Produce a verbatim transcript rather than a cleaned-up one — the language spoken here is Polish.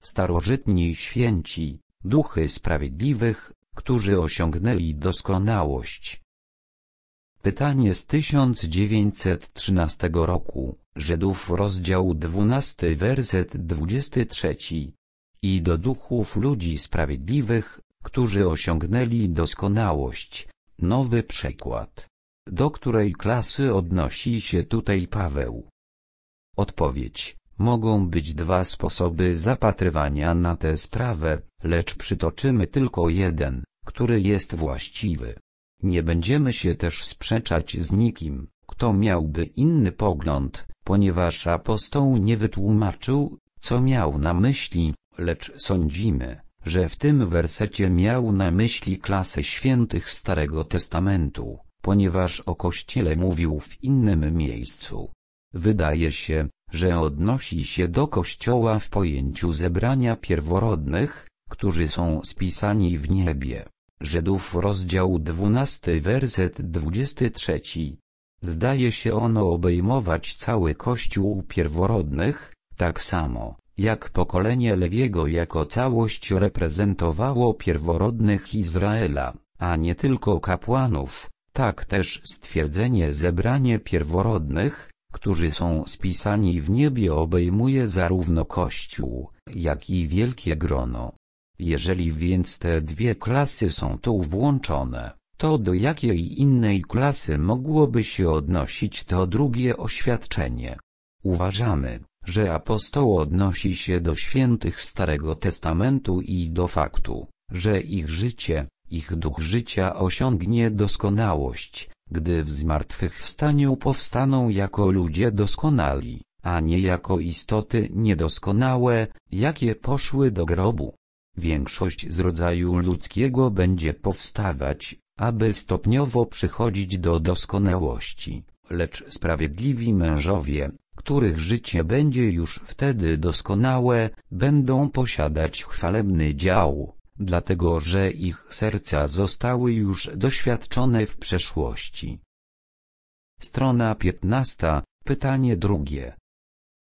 starożytni święci, duchy sprawiedliwych, którzy osiągnęli doskonałość. Pytanie z tysiąc dziewięćset trzynastego roku, Żydów rozdział dwunasty werset dwudziesty trzeci. I do duchów ludzi sprawiedliwych, którzy osiągnęli doskonałość. Nowy przekład. Do której klasy odnosi się tutaj Paweł? Odpowiedź. Mogą być dwa sposoby zapatrywania na tę sprawę, lecz przytoczymy tylko jeden, który jest właściwy. Nie będziemy się też sprzeczać z nikim, kto miałby inny pogląd, ponieważ apostoł nie wytłumaczył, co miał na myśli, lecz sądzimy, że w tym wersecie miał na myśli klasę świętych Starego Testamentu, ponieważ o Kościele mówił w innym miejscu. Wydaje się, że odnosi się do Kościoła w pojęciu zebrania pierworodnych, którzy są spisani w niebie. Żydów rozdział dwunasty werset dwudziesty trzeci. Zdaje się ono obejmować cały Kościół pierworodnych, tak samo, jak pokolenie Lewiego jako całość reprezentowało pierworodnych Izraela, a nie tylko kapłanów, tak też stwierdzenie zebranie pierworodnych, którzy są spisani w niebie obejmuje zarówno Kościół, jak i wielkie grono. Jeżeli więc te dwie klasy są tu włączone, to do jakiej innej klasy mogłoby się odnosić to drugie oświadczenie? Uważamy, że apostoł odnosi się do świętych Starego Testamentu i do faktu, że ich życie, ich duch życia osiągnie doskonałość, gdy w zmartwychwstaniu powstaną jako ludzie doskonali, a nie jako istoty niedoskonałe, jakie poszły do grobu. Większość z rodzaju ludzkiego będzie powstawać, aby stopniowo przychodzić do doskonałości, lecz sprawiedliwi mężowie, których życie będzie już wtedy doskonałe, będą posiadać chwalebny dział, dlatego że ich serca zostały już doświadczone w przeszłości. Strona piętnasta, pytanie drugie.